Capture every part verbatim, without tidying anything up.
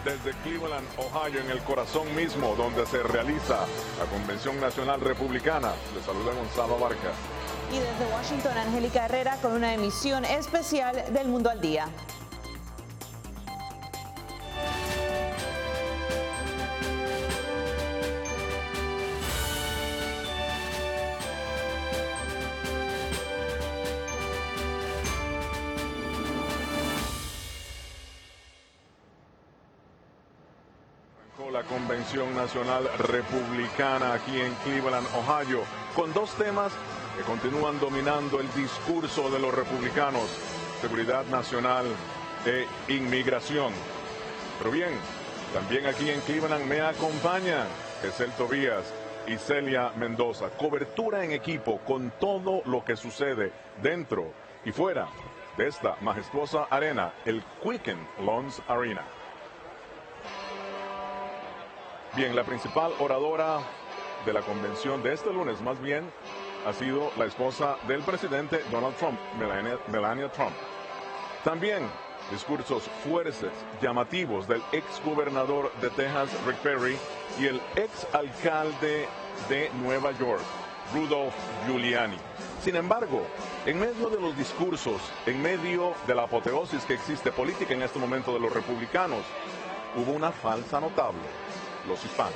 desde Cleveland, Ohio, en el corazón mismo donde se realiza la Convención Nacional Republicana. Les saluda Gonzalo Abarca. Y desde Washington, Angélica Herrera con una emisión especial del Mundo al Día. La Convención Nacional Republicana aquí en Cleveland, Ohio, con dos temas que continúan dominando el discurso de los republicanos: seguridad nacional e inmigración. Pero bien, también aquí en Cleveland me acompañan Gesell Tobías y Celia Mendoza. Cobertura en equipo con todo lo que sucede dentro y fuera de esta majestuosa arena, el Quicken Loans Arena. Bien, la principal oradora de la convención de este lunes, más bien, ha sido la esposa del presidente Donald Trump, Melania, Melania Trump. También discursos fuertes, llamativos del exgobernador de Texas, Rick Perry, y el exalcalde de Nueva York, Rudolph Giuliani. Sin embargo, en medio de los discursos, en medio de la apoteosis que existe política en este momento de los republicanos, hubo una falsa notable: los hispanos.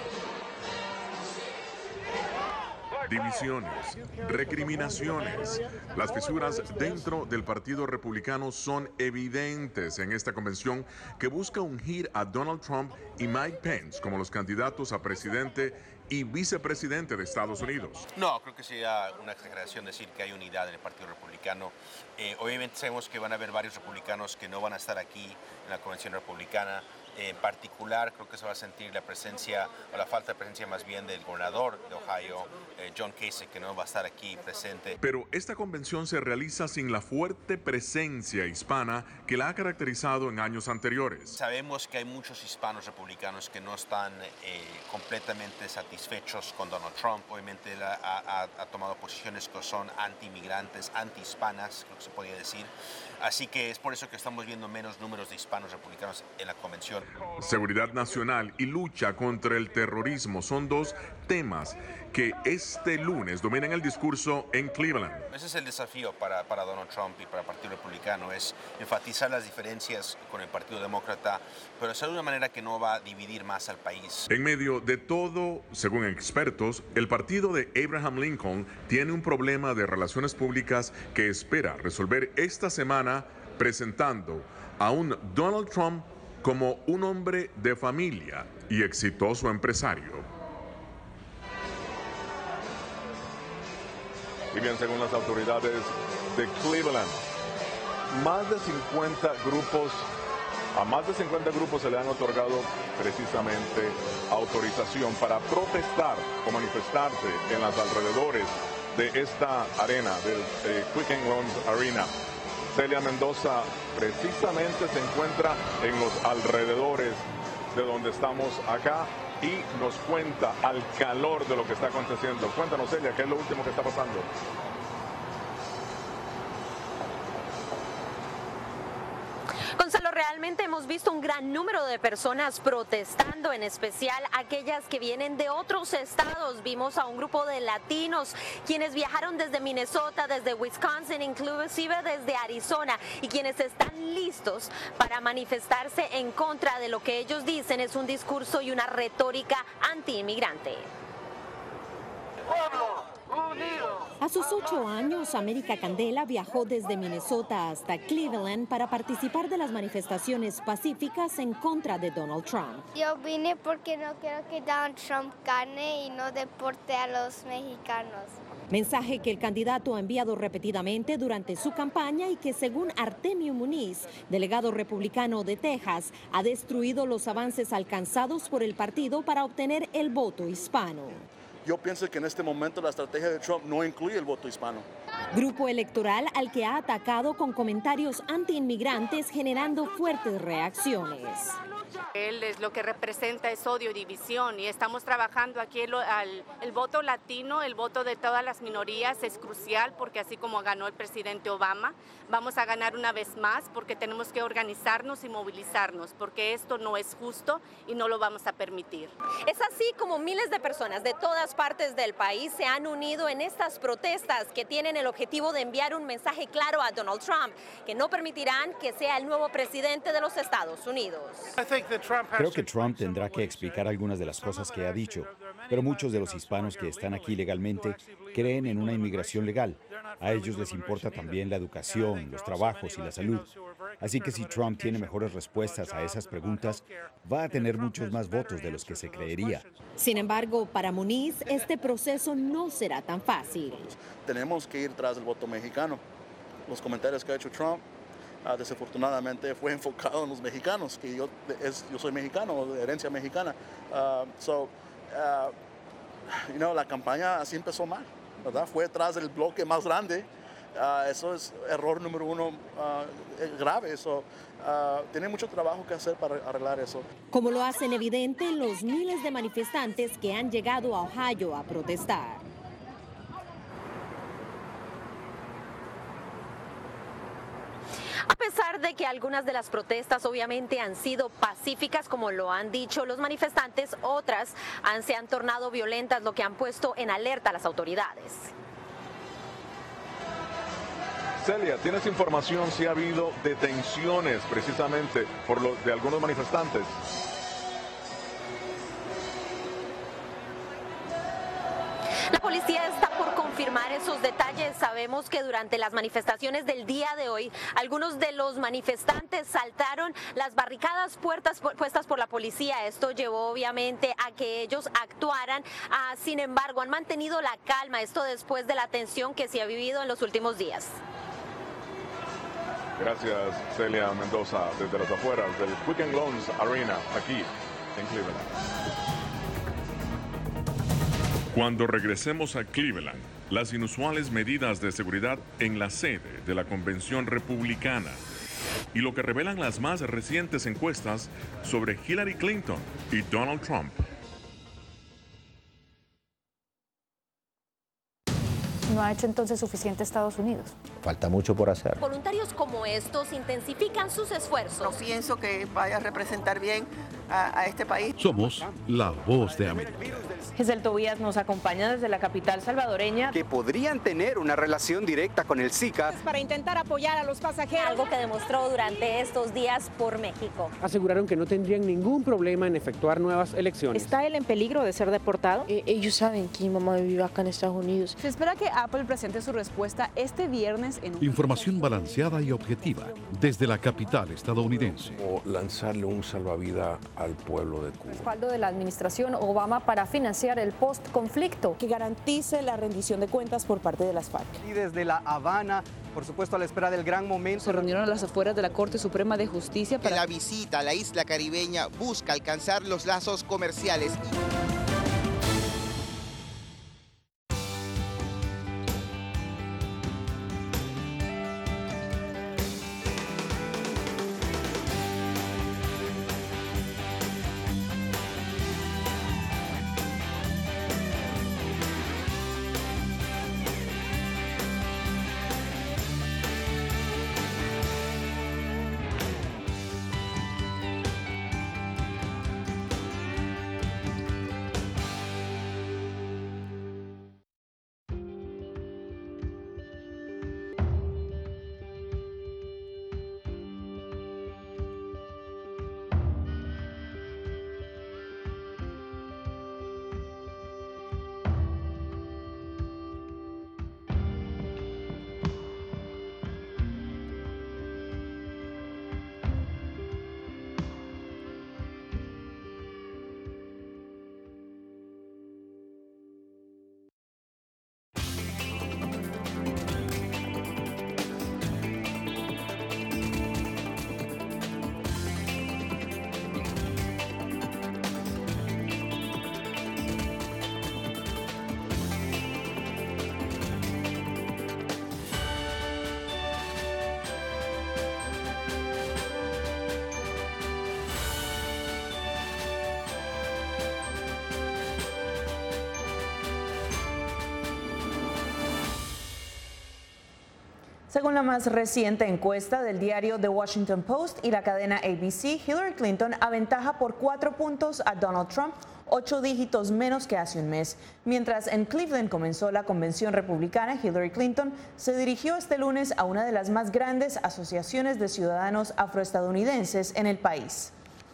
Divisiones, recriminaciones, las fisuras dentro del Partido Republicano son evidentes en esta convención que busca ungir a Donald Trump y Mike Pence como los candidatos a presidente y vicepresidente de Estados Unidos. No, creo que sería una exageración decir que hay unidad en el Partido Republicano. Eh, obviamente sabemos que van a haber varios republicanos que no van a estar aquí en la convención republicana. En particular, creo que se va a sentir la presencia, o la falta de presencia más bien, del gobernador de Ohio, eh, John Kasich, que no va a estar aquí presente. Pero esta convención se realiza sin la fuerte presencia hispana que la ha caracterizado en años anteriores. Sabemos que hay muchos hispanos republicanos que no están eh, completamente satisfechos con Donald Trump. Obviamente él ha, ha, ha tomado posiciones que son anti-inmigrantes, anti-hispanas, creo que se podría decir. Así que es por eso que estamos viendo menos números de hispanos republicanos en la convención. Seguridad nacional y lucha contra el terrorismo son dos temas que este lunes dominan el discurso en Cleveland. Ese es el desafío para, para Donald Trump y para el Partido Republicano, es enfatizar las diferencias con el Partido Demócrata, pero hacerlo de una manera que no va a dividir más al país. En medio de todo, según expertos, el partido de Abraham Lincoln tiene un problema de relaciones públicas que espera resolver esta semana, presentando a un Donald Trump como un hombre de familia y exitoso empresario. Y bien, según las autoridades de Cleveland, más de cincuenta grupos, a más de cincuenta grupos se le han otorgado precisamente autorización para protestar o manifestarse en los alrededores de esta arena, del eh, Quicken Loans Arena. Celia Mendoza precisamente se encuentra en los alrededores de donde estamos acá y nos cuenta al calor de lo que está aconteciendo. Cuéntanos, Celia, ¿qué es lo último que está pasando? Gonzalo, realmente hemos visto un gran número de personas protestando, en especial aquellas que vienen de otros estados. Vimos a un grupo de latinos quienes viajaron desde Minnesota, desde Wisconsin, inclusive desde Arizona, y quienes están listos para manifestarse en contra de lo que ellos dicen es un discurso y una retórica anti-inmigrante. A sus ocho años, América Candela viajó desde Minnesota hasta Cleveland para participar de las manifestaciones pacíficas en contra de Donald Trump. Yo vine porque no quiero que Donald Trump gane y no deporte a los mexicanos. Mensaje que el candidato ha enviado repetidamente durante su campaña y que, según Artemio Muniz, delegado republicano de Texas, ha destruido los avances alcanzados por el partido para obtener el voto hispano. Yo pienso que en este momento la estrategia de Trump no incluye el voto hispano. Grupo electoral al que ha atacado con comentarios anti-inmigrantes, generando fuertes reacciones. Él es lo que representa es odio, división, y estamos trabajando aquí el, al, el voto latino, el voto de todas las minorías es crucial porque así como ganó el presidente Obama, vamos a ganar una vez más porque tenemos que organizarnos y movilizarnos porque esto no es justo y no lo vamos a permitir. Es así como miles de personas de todas partes del país se han unido en estas protestas que tienen el objetivo de enviar un mensaje claro a Donald Trump, que no permitirán que sea el nuevo presidente de los Estados Unidos. Creo que Trump tendrá que explicar algunas de las cosas que ha dicho, pero muchos de los hispanos que están aquí legalmente creen en una inmigración legal. A ellos les importa también la educación, los trabajos y la salud. Así que si Trump tiene mejores respuestas a esas preguntas, va a tener muchos más votos de los que se creería. Sin embargo, para Muniz, este proceso no será tan fácil. Tenemos que ir tras el voto mexicano. Los comentarios que ha hecho Trump, Uh, desafortunadamente fue enfocado en los mexicanos, que yo, es, yo soy mexicano, de herencia mexicana. Uh, so, uh, you know, la campaña así empezó mal, ¿verdad? Fue detrás del bloque más grande. Uh, eso es error número uno uh, grave. Eso, uh, tiene mucho trabajo que hacer para arreglar eso. Como lo hacen evidente los miles de manifestantes que han llegado a Ohio a protestar. A pesar de que algunas de las protestas obviamente han sido pacíficas, como lo han dicho los manifestantes, otras han, se han tornado violentas, lo que han puesto en alerta a las autoridades. Celia, ¿tienes información si ha habido detenciones precisamente por los de algunos manifestantes? La policía está por confirmar esos detalles. Sabemos que durante las manifestaciones del día de hoy, algunos de los manifestantes saltaron las barricadas puertas puestas por la policía. Esto llevó obviamente a que ellos actuaran. Ah, sin embargo, han mantenido la calma. Esto después de la tensión que se ha vivido en los últimos días. Gracias, Celia Mendoza, desde las afueras del Quicken Loans Arena, aquí en Cleveland. Cuando regresemos a Cleveland, las inusuales medidas de seguridad en la sede de la Convención Republicana y lo que revelan las más recientes encuestas sobre Hillary Clinton y Donald Trump. ¿No ha hecho entonces suficiente Estados Unidos? Falta mucho por hacer. Voluntarios como estos intensifican sus esfuerzos. No pienso que vaya a representar bien a, a este país. Somos la voz de América. Giselle Tobías nos acompaña desde la capital salvadoreña. Que podrían tener una relación directa con el SICA. Para intentar apoyar a los pasajeros. Algo que demostró durante estos días por México. Aseguraron que no tendrían ningún problema en efectuar nuevas elecciones. ¿Está él en peligro de ser deportado? Eh, ellos saben que mi mamá vive acá en Estados Unidos. Se espera que Apple presente su respuesta este viernes en un... Información balanceada y objetiva desde la capital estadounidense. O lanzarle un salvavidas al pueblo de Cuba. Respaldo de la administración Obama para financiar el post-conflicto. Que garantice la rendición de cuentas por parte de las FARC. Y desde La Habana, por supuesto a la espera del gran momento. Se reunieron a las afueras de la Corte Suprema de Justicia para... La visita a la isla caribeña busca alcanzar los lazos comerciales. Según la más reciente encuesta del diario The Washington Post y la cadena A B C, Hillary Clinton aventaja por cuatro puntos a Donald Trump, ocho dígitos menos que hace un mes. Mientras en Cleveland comenzó la convención republicana, Hillary Clinton se dirigió este lunes a una de las más grandes asociaciones de ciudadanos afroestadounidenses en el país.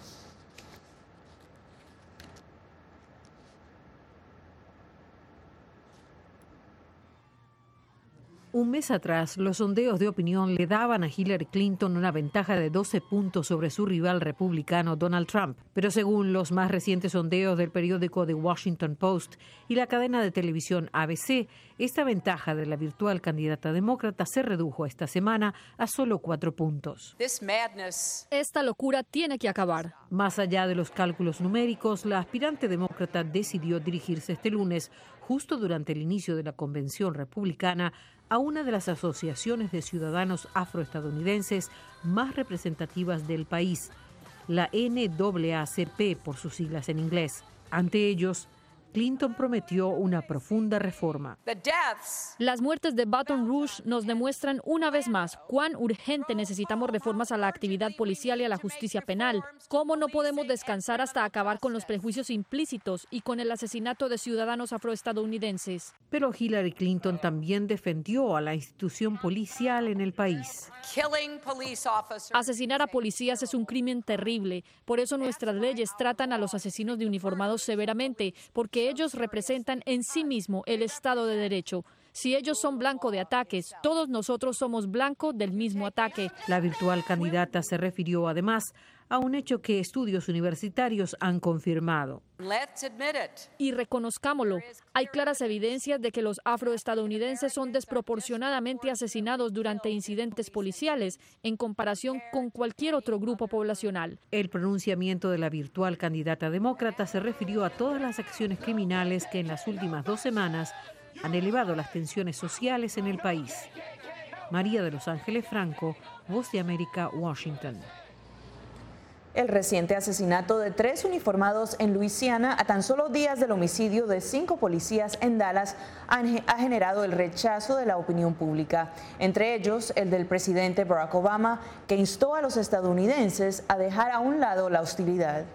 Un mes atrás, los sondeos de opinión le daban a Hillary Clinton una ventaja de doce puntos sobre su rival republicano Donald Trump. Pero según los más recientes sondeos del periódico The Washington Post y la cadena de televisión A B C, esta ventaja de la virtual candidata demócrata se redujo esta semana a solo cuatro puntos. Esta locura tiene que acabar. Más allá de los cálculos numéricos, la aspirante demócrata decidió dirigirse este lunes, justo durante el inicio de la convención republicana, a una de las asociaciones de ciudadanos afroestadounidenses más representativas del país, la N double A C P por sus siglas en inglés. Ante ellos, Clinton prometió una profunda reforma. Las muertes de Baton Rouge nos demuestran una vez más cuán urgente necesitamos reformas a la actividad policial y a la justicia penal. Cómo no podemos descansar hasta acabar con los prejuicios implícitos y con el asesinato de ciudadanos afroestadounidenses. Pero Hillary Clinton también defendió a la institución policial en el país. Asesinar a policías es un crimen terrible. Por eso nuestras leyes tratan a los asesinos de uniformados severamente, porque ellos representan en sí mismo el Estado de Derecho. Si ellos son blanco de ataques, todos nosotros somos blanco del mismo ataque. La virtual candidata se refirió además a un hecho que estudios universitarios han confirmado. Y reconozcámoslo, hay claras evidencias de que los afroestadounidenses son desproporcionadamente asesinados durante incidentes policiales en comparación con cualquier otro grupo poblacional. El pronunciamiento de la virtual candidata demócrata se refirió a todas las acciones criminales que en las últimas dos semanas han elevado las tensiones sociales en el país. María de Los Ángeles Franco, Voz de América, Washington. El reciente asesinato de tres uniformados en Luisiana a tan solo días del homicidio de cinco policías en Dallas ha generado el rechazo de la opinión pública, entre ellos el del presidente Barack Obama, que instó a los estadounidenses a dejar a un lado la hostilidad.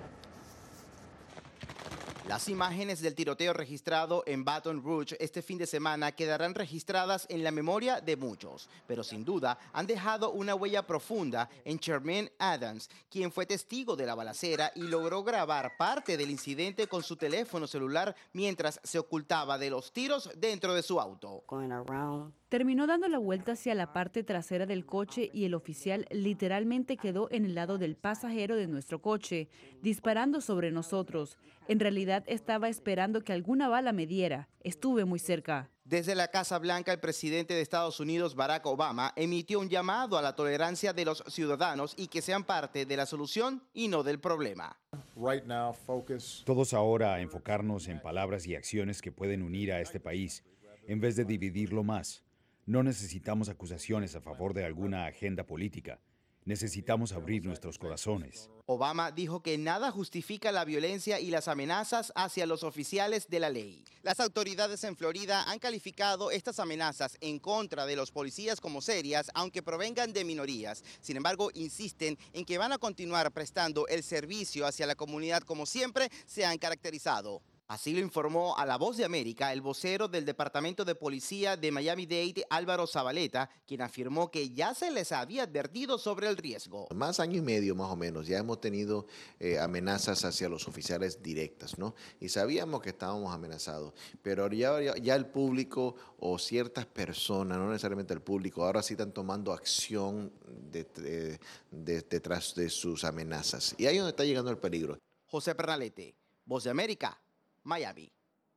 Las imágenes del tiroteo registrado en Baton Rouge este fin de semana quedarán registradas en la memoria de muchos, pero sin duda han dejado una huella profunda en Jermaine Adams, quien fue testigo de la balacera y logró grabar parte del incidente con su teléfono celular mientras se ocultaba de los tiros dentro de su auto. Terminó dando la vuelta hacia la parte trasera del coche y el oficial literalmente quedó en el lado del pasajero de nuestro coche, disparando sobre nosotros. En realidad estaba esperando que alguna bala me diera. Estuve muy cerca. Desde la Casa Blanca, el presidente de Estados Unidos, Barack Obama, emitió un llamado a la tolerancia de los ciudadanos y que sean parte de la solución y no del problema. Todos ahora a enfocarnos en palabras y acciones que pueden unir a este país, en vez de dividirlo más. No necesitamos acusaciones a favor de alguna agenda política. Necesitamos abrir nuestros corazones. Obama dijo que nada justifica la violencia y las amenazas hacia los oficiales de la ley. Las autoridades en Florida han calificado estas amenazas en contra de los policías como serias, aunque provengan de minorías. Sin embargo, insisten en que van a continuar prestando el servicio hacia la comunidad como siempre se han caracterizado. Así lo informó a La Voz de América el vocero del Departamento de Policía de Miami-Dade, Álvaro Zabaleta, quien afirmó que ya se les había advertido sobre el riesgo. Más año y medio más o menos, ya hemos tenido eh, amenazas hacia los oficiales directas, ¿no? Y sabíamos que estábamos amenazados, pero ya, ya, ya el público o ciertas personas, no necesariamente el público, ahora sí están tomando acción de, de, de, detrás de sus amenazas. Y ahí es donde está llegando el peligro. José Pernalete, Voz de América, Miami.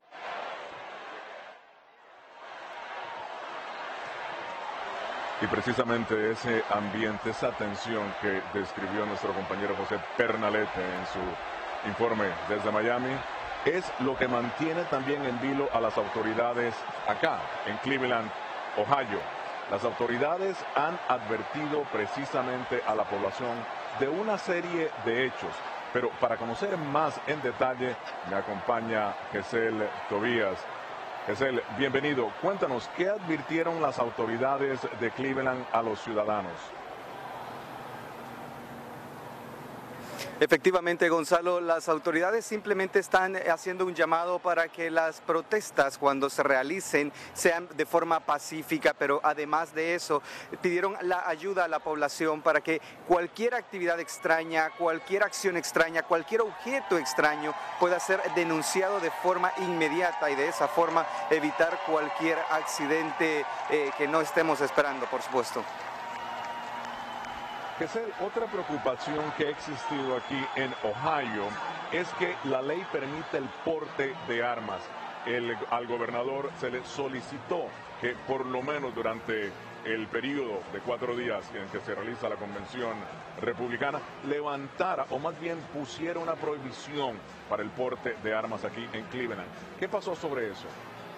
Y precisamente ese ambiente, esa tensión que describió nuestro compañero José Pernalete en su informe desde Miami, es lo que mantiene también en vilo a las autoridades acá, en Cleveland, Ohio. Las autoridades han advertido precisamente a la población de una serie de hechos. Pero para conocer más en detalle, me acompaña Gesell Tobías. Gesell, bienvenido. Cuéntanos, ¿qué advirtieron las autoridades de Cleveland a los ciudadanos? Efectivamente, Gonzalo, las autoridades simplemente están haciendo un llamado para que las protestas, cuando se realicen, sean de forma pacífica, pero además de eso, pidieron la ayuda a la población para que cualquier actividad extraña, cualquier acción extraña, cualquier objeto extraño pueda ser denunciado de forma inmediata y de esa forma evitar cualquier accidente eh, que no estemos esperando, por supuesto. Gesell, otra preocupación que ha existido aquí en Ohio es que la ley permite el porte de armas. El, al gobernador se le solicitó que por lo menos durante el periodo de cuatro días en que se realiza la convención republicana, levantara o más bien pusiera una prohibición para el porte de armas aquí en Cleveland. ¿Qué pasó sobre eso?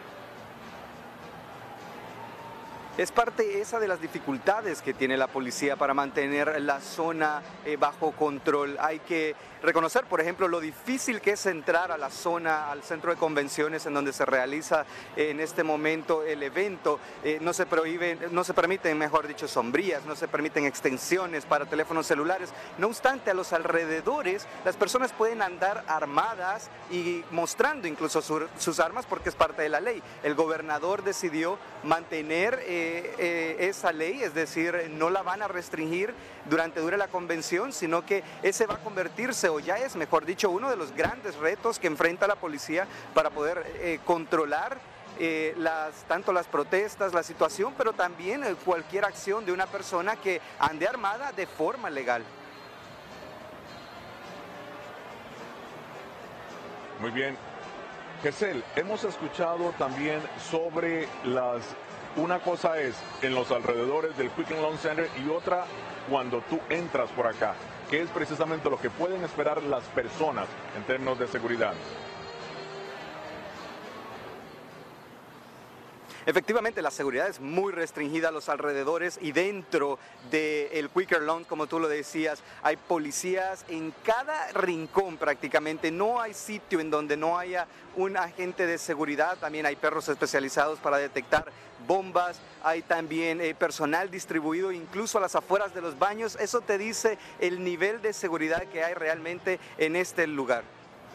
Es parte esa de las dificultades que tiene la policía para mantener la zona eh, bajo control. Hay que reconocer, por ejemplo, lo difícil que es entrar a la zona, al centro de convenciones en donde se realiza eh, en este momento el evento. Eh, no se prohíben, no se permiten, mejor dicho, sombrillas, no se permiten extensiones para teléfonos celulares. No obstante, a los alrededores las personas pueden andar armadas y mostrando incluso su, sus armas porque es parte de la ley. El gobernador decidió mantener eh, Eh, esa ley, es decir, no la van a restringir durante dure la convención, sino que ese va a convertirse, o ya es, mejor dicho, uno de los grandes retos que enfrenta la policía para poder eh, controlar eh, las, tanto las protestas, la situación, pero también eh, cualquier acción de una persona que ande armada de forma legal. Muy bien. Gesell, hemos escuchado también sobre las... Una cosa es en los alrededores del Quicken Loan Center y otra cuando tú entras por acá, que es precisamente lo que pueden esperar las personas en términos de seguridad. Efectivamente, la seguridad es muy restringida a los alrededores y dentro del Quicken Loan, como tú lo decías, hay policías en cada rincón prácticamente. No hay sitio en donde no haya un agente de seguridad. También hay perros especializados para detectar bombas. Hay también eh, personal distribuido incluso a las afueras de los baños. Eso te dice el nivel de seguridad que hay realmente en este lugar.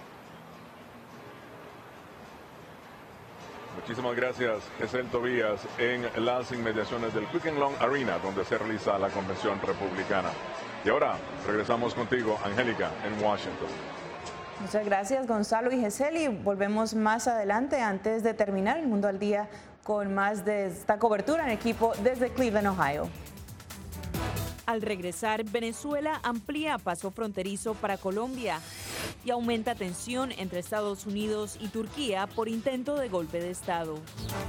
Muchísimas gracias, Gesell Tobías, en las inmediaciones del Quicken Loan Arena, donde se realiza la convención republicana. Y ahora regresamos contigo, Angélica, en Washington. Muchas gracias, Gonzalo y Gesell, y volvemos más adelante antes de terminar el Mundo al Día con más de esta cobertura en equipo desde Cleveland, Ohio. Al regresar, Venezuela amplía paso fronterizo para Colombia y aumenta tensión entre Estados Unidos y Turquía por intento de golpe de Estado.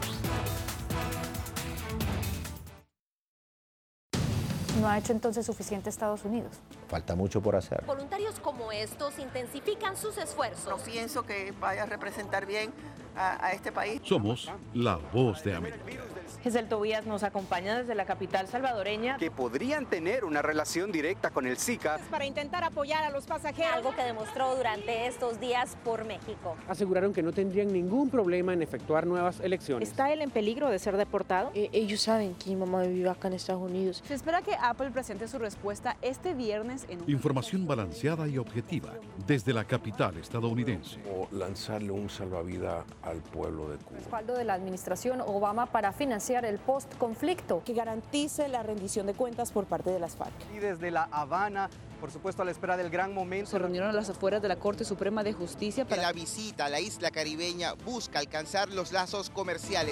¿No ha hecho entonces suficiente Estados Unidos? Falta mucho por hacer. Voluntarios como estos intensifican sus esfuerzos. No pienso que vaya a representar bien a, a este país. Somos la voz de América. Gesell Tobías nos acompaña desde la capital salvadoreña. Que podrían tener una relación directa con el Zika. Para intentar apoyar a los pasajeros. Algo que demostró durante estos días por México. Aseguraron que no tendrían ningún problema en efectuar nuevas elecciones. ¿Está él en peligro de ser deportado? Eh, ellos saben que mi mamá vive acá en Estados Unidos. Se espera que Apple presente su respuesta este viernes en un... Información balanceada y objetiva desde la capital estadounidense. O lanzarle un salvavidas al pueblo de Cuba. Respaldo de la administración Obama para financiar el post-conflicto. Que garantice la rendición de cuentas por parte de las FARC. Y desde La Habana, por supuesto a la espera del gran momento. Se reunieron a las afueras de la Corte Suprema de Justicia para... Que la visita a la isla caribeña busca alcanzar los lazos comerciales.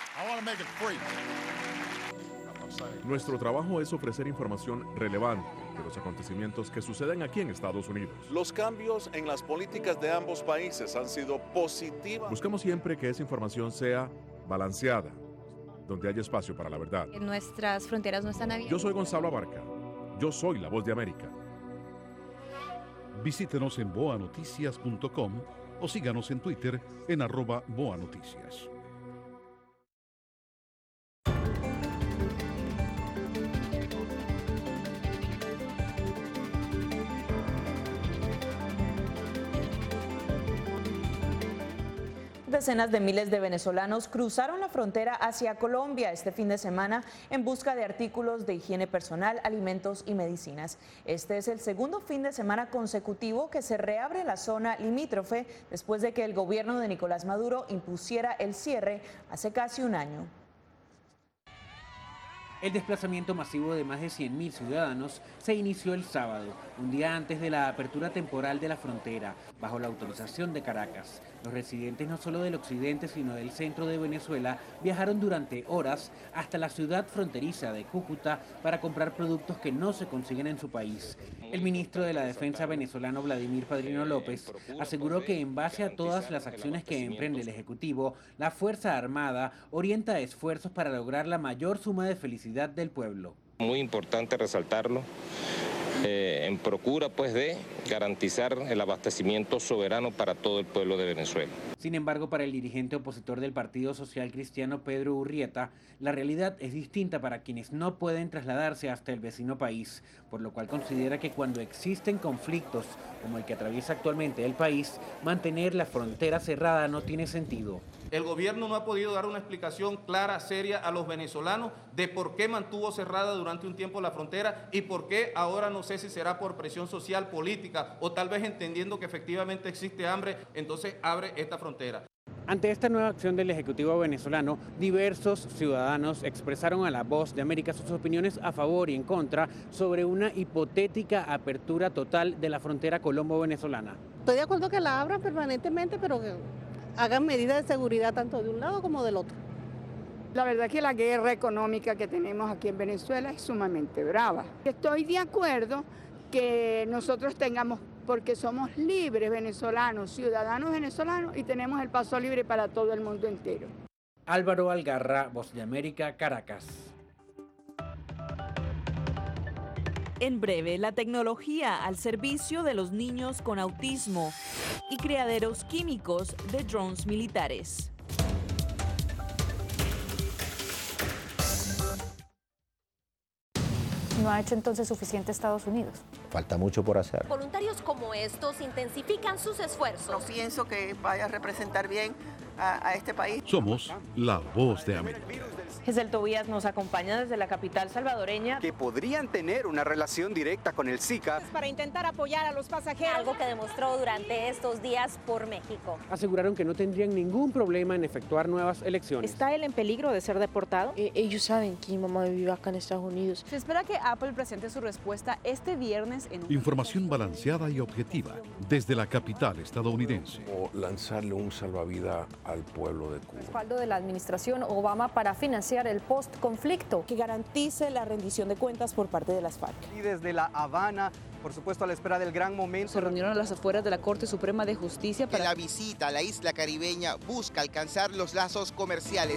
Nuestro trabajo es ofrecer información relevante, de los acontecimientos que suceden aquí en Estados Unidos. Los cambios en las políticas de ambos países han sido positivos. Buscamos siempre que esa información sea balanceada, donde haya espacio para la verdad. Nuestras fronteras no están abiertas. Yo soy Gonzalo Abarca. Yo soy la voz de América. Visítenos en boa noticias punto com o síganos en Twitter en arroba boa noticias. Decenas de miles de venezolanos cruzaron la frontera hacia Colombia este fin de semana en busca de artículos de higiene personal, alimentos y medicinas. Este es el segundo fin de semana consecutivo que se reabre la zona limítrofe después de que el gobierno de Nicolás Maduro impusiera el cierre hace casi un año. El desplazamiento masivo de más de cien mil ciudadanos se inició el sábado, un día antes de la apertura temporal de la frontera, bajo la autorización de Caracas. Los residentes no solo del occidente, sino del centro de Venezuela, viajaron durante horas hasta la ciudad fronteriza de Cúcuta para comprar productos que no se consiguen en su país. El ministro de la Defensa venezolano, Vladimir Padrino López, aseguró que en base a todas las acciones que emprende el Ejecutivo, la Fuerza Armada orienta esfuerzos para lograr la mayor suma de felicidad del pueblo. Muy importante resaltarlo, eh, en procura pues de garantizar el abastecimiento soberano para todo el pueblo de Venezuela. Sin embargo, para el dirigente opositor del Partido Social Cristiano, Pedro Urrieta, la realidad es distinta para quienes no pueden trasladarse hasta el vecino país, por lo cual considera que cuando existen conflictos como el que atraviesa actualmente el país, mantener la frontera cerrada no tiene sentido. El gobierno no ha podido dar una explicación clara, seria a los venezolanos de por qué mantuvo cerrada durante un tiempo la frontera y por qué ahora no sé si será por presión social, política o tal vez entendiendo que efectivamente existe hambre, entonces abre esta frontera. Ante esta nueva acción del Ejecutivo venezolano, diversos ciudadanos expresaron a La Voz de América sus opiniones a favor y en contra sobre una hipotética apertura total de la frontera colombo-venezolana. Estoy de acuerdo que la abran permanentemente, pero que hagan medidas de seguridad tanto de un lado como del otro. La verdad que la guerra económica que tenemos aquí en Venezuela es sumamente brava. Estoy de acuerdo que nosotros tengamos, porque somos libres venezolanos, ciudadanos venezolanos, y tenemos el paso libre para todo el mundo entero. Álvaro Algarra, Voz de América, Caracas. En breve, la tecnología al servicio de los niños con autismo y criaderos químicos de drones militares. ¿No ha hecho entonces suficiente Estados Unidos? Falta mucho por hacer. Voluntarios como estos intensifican sus esfuerzos. No pienso que vaya a representar bien a, a este país. Somos la Voz de América. Giselle Tobías nos acompaña desde la capital salvadoreña. Que podrían tener una relación directa con el Zika. Para intentar apoyar a los pasajeros. Algo que demostró durante estos días por México. Aseguraron que no tendrían ningún problema en efectuar nuevas elecciones. ¿Está él en peligro de ser deportado? Eh, ellos saben que mi mamá vive acá en Estados Unidos. Se espera que Apple presente su respuesta este viernes en un... Información balanceada y objetiva desde la capital estadounidense. O lanzarle un salvavidas al pueblo de Cuba. Respaldo de la administración Obama para financiar el post-conflicto. Que garantice la rendición de cuentas por parte de las FARC. Y desde La Habana, por supuesto a la espera del gran momento. Se reunieron a las afueras de la Corte Suprema de Justicia para... La visita a la isla caribeña busca alcanzar los lazos comerciales.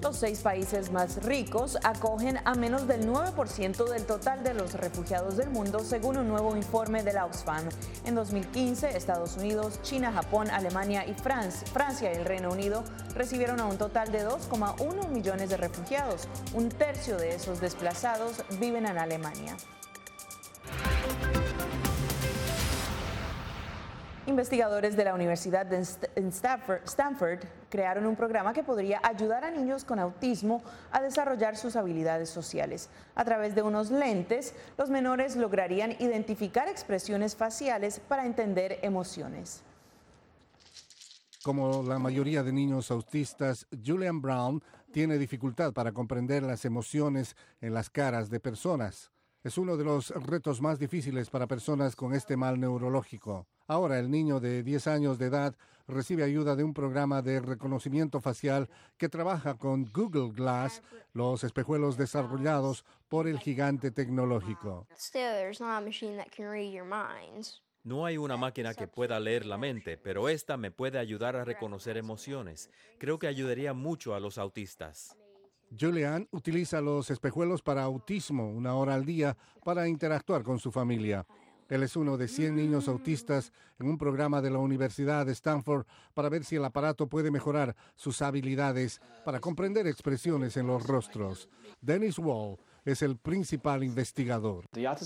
los seis países más ricos acogen a menos del nueve por ciento del total de los refugiados del mundo, según un nuevo informe de la Oxfam. En dos mil quince, Estados Unidos, China, Japón, Alemania y Francia, Francia y el Reino Unido recibieron a un total de dos coma uno millones de refugiados. Un tercio de esos desplazados viven en Alemania. Investigadores de la Universidad de Stanford, Stanford crearon un programa que podría ayudar a niños con autismo a desarrollar sus habilidades sociales. A través de unos lentes, los menores lograrían identificar expresiones faciales para entender emociones. Como la mayoría de niños autistas, Julian Brown tiene dificultad para comprender las emociones en las caras de personas. Es uno de los retos más difíciles para personas con este mal neurológico. Ahora el niño de diez años de edad recibe ayuda de un programa de reconocimiento facial que trabaja con Google Glass, los espejuelos desarrollados por el gigante tecnológico. No hay una máquina que pueda leer la mente, pero esta me puede ayudar a reconocer emociones. Creo que ayudaría mucho a los autistas. Julian utiliza los espejuelos para autismo una hora al día para interactuar con su familia. Él es uno de cien niños autistas en un programa de la Universidad de Stanford para ver si el aparato puede mejorar sus habilidades para comprender expresiones en los rostros. Dennis Wall es el principal investigador.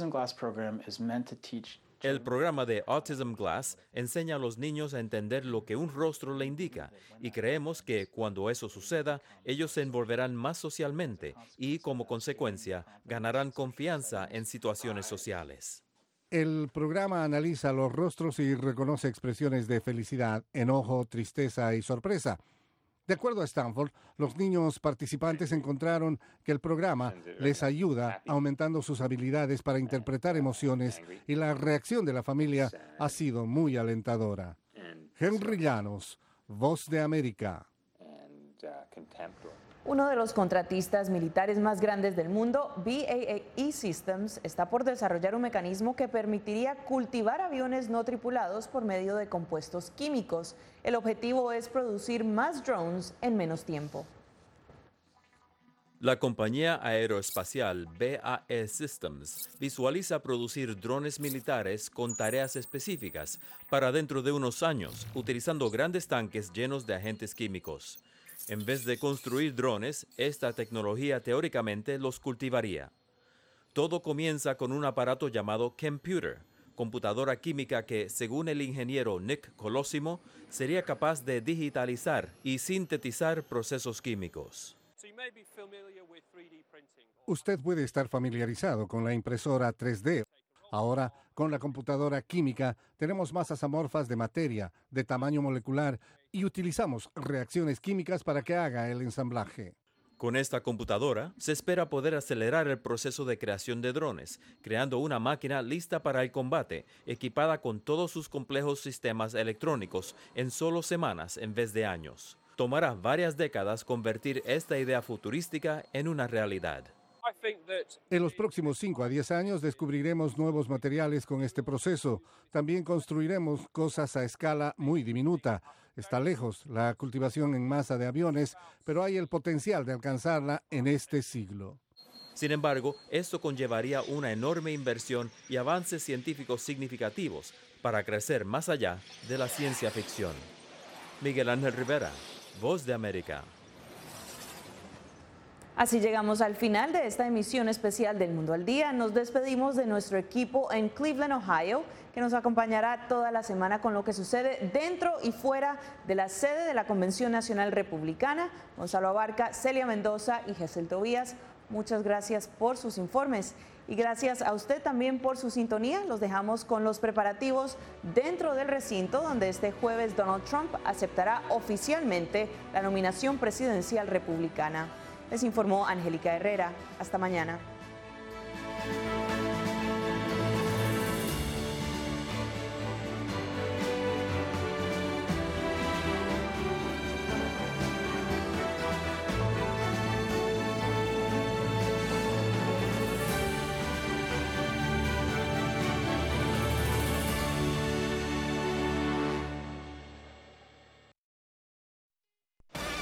El programa de Autism Glass enseña a los niños a entender lo que un rostro le indica y creemos que cuando eso suceda, ellos se envolverán más socialmente y, como consecuencia, ganarán confianza en situaciones sociales. El programa analiza los rostros y reconoce expresiones de felicidad, enojo, tristeza y sorpresa. De acuerdo a Stanford, los niños participantes encontraron que el programa les ayuda aumentando sus habilidades para interpretar emociones y la reacción de la familia ha sido muy alentadora. Henry Llanos, Voz de América. Uno de los contratistas militares más grandes del mundo, B A A E Systems, está por desarrollar un mecanismo que permitiría cultivar aviones no tripulados por medio de compuestos químicos. El objetivo es producir más drones en menos tiempo. La compañía aeroespacial B A E Systems visualiza producir drones militares con tareas específicas para dentro de unos años, utilizando grandes tanques llenos de agentes químicos. En vez de construir drones, esta tecnología teóricamente los cultivaría. Todo comienza con un aparato llamado Computer, computadora química que, según el ingeniero Nick Colosimo, sería capaz de digitalizar y sintetizar procesos químicos. Usted puede estar familiarizado con la impresora tres D. Ahora, con la computadora química, tenemos masas amorfas de materia, de tamaño molecular, y utilizamos reacciones químicas para que haga el ensamblaje. Con esta computadora, se espera poder acelerar el proceso de creación de drones, creando una máquina lista para el combate, equipada con todos sus complejos sistemas electrónicos en solo semanas en vez de años. Tomará varias décadas convertir esta idea futurística en una realidad. En los próximos cinco a diez años descubriremos nuevos materiales con este proceso. También construiremos cosas a escala muy diminuta. Está lejos la cultivación en masa de aviones, pero hay el potencial de alcanzarla en este siglo. Sin embargo, esto conllevaría una enorme inversión y avances científicos significativos para crecer más allá de la ciencia ficción. Miguel Ángel Rivera, Voz de América. Así llegamos al final de esta emisión especial del Mundo al Día. Nos despedimos de nuestro equipo en Cleveland, Ohio, que nos acompañará toda la semana con lo que sucede dentro y fuera de la sede de la Convención Nacional Republicana. Gonzalo Abarca, Celia Mendoza y Gesel Tobías, muchas gracias por sus informes. Y gracias a usted también por su sintonía. Los dejamos con los preparativos dentro del recinto donde este jueves Donald Trump aceptará oficialmente la nominación presidencial republicana. Les informó Angélica Herrera. Hasta mañana.